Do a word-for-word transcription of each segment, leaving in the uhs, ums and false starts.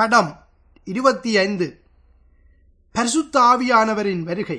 படம் இருபத்தி ஐந்து. பரிசுத்த ஆவியானவரின் வருகை.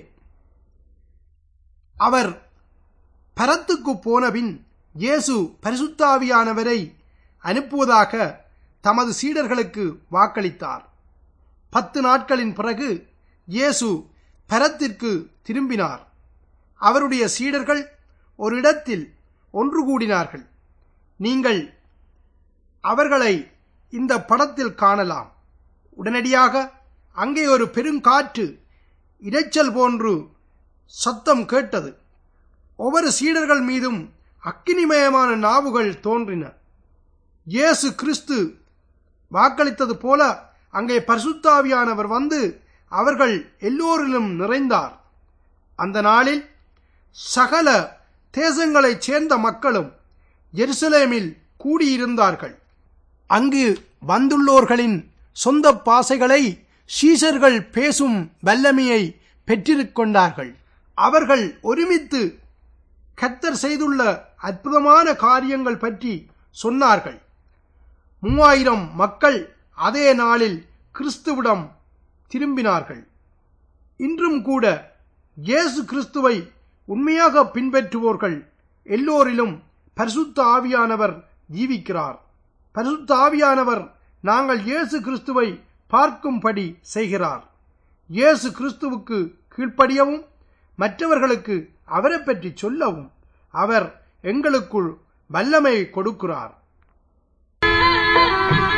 அவர் பரத்துக்கு போனபின் இயேசு பரிசுத்த ஆவியானவரை அனுப்புவதாக தமது சீடர்களுக்கு வாக்களித்தார். பத்து நாட்களின் பிறகு இயேசு பரத்திற்கு திரும்பினார். அவருடைய சீடர்கள் ஒரு இடத்தில் ஒன்று கூடினார்கள். நீங்கள் அவர்களை இந்த படத்தில் காணலாம். உடனடியாக அங்கே ஒரு பெருங்காற்று இரைச்சல் போன்று சத்தம் கேட்டது. ஒவ்வொரு சீடர்கள் மீதும் அக்கினிமயமான நாவுகள் தோன்றின. இயேசு கிறிஸ்து வாக்களித்தது போல அங்கே பரிசுத்த ஆவியானவர் வந்து அவர்கள் எல்லோரிலும் நிறைந்தார். அந்த நாளில் சகல தேசங்களைச் சேர்ந்த மக்களும் எருசலேமில் கூடியிருந்தார்கள். அங்கு வந்துள்ளோர்களின் சொந்த பாசைகளை சீஷர்கள் பேசும் வல்லமையை பெற்றிருக்கொண்டார்கள். அவர்கள் ஒருமித்து கர்த்தர் செய்துள்ள அற்புதமான காரியங்கள் பற்றி சொன்னார்கள். மூவாயிரம் மக்கள் அதே நாளில் கிறிஸ்துவிடம் திரும்பினார்கள். இன்றும் கூட இயேசு கிறிஸ்துவை உண்மையாக பின்பற்றுவோர்கள் எல்லோரிலும் பரிசுத்த ஆவியானவர் ஜீவிக்கிறார். பரிசுத்த ஆவியானவர் நாங்கள் இயேசு கிறிஸ்துவை பார்க்கும்படி செய்கிறார். இயேசு கிறிஸ்துவுக்கு கீழ்ப்படியவும் மற்றவர்களுக்கு அவரை பற்றி சொல்லவும் அவர் எங்களுக்குள் வல்லமை கொடுக்கிறார்.